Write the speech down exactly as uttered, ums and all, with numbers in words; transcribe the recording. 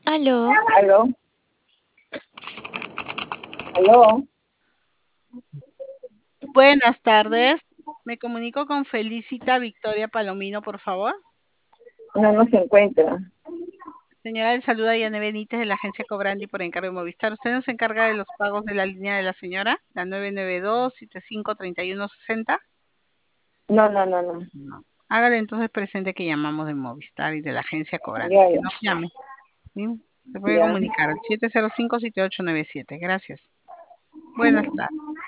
Aló. Aló, aló, Buenas tardes. Me comunico con Felicita Victoria Palomino, por favor. no nos encuentra. Señora, le saluda Yane Benítez de la agencia Cobrandi por encargo de Movistar. Usted nos encarga de los pagos de la línea de la señora, la nueve nueve dos, siete cinco, tres uno seis cero. No, no, no, no. No. Hágale entonces presente que llamamos de Movistar y de la agencia Cobrandi. Ya, Que ya, nos llame. ¿Sí? Se puede ya. comunicar al siete cero cinco, siete ocho nueve siete. Gracias. Buenas tardes.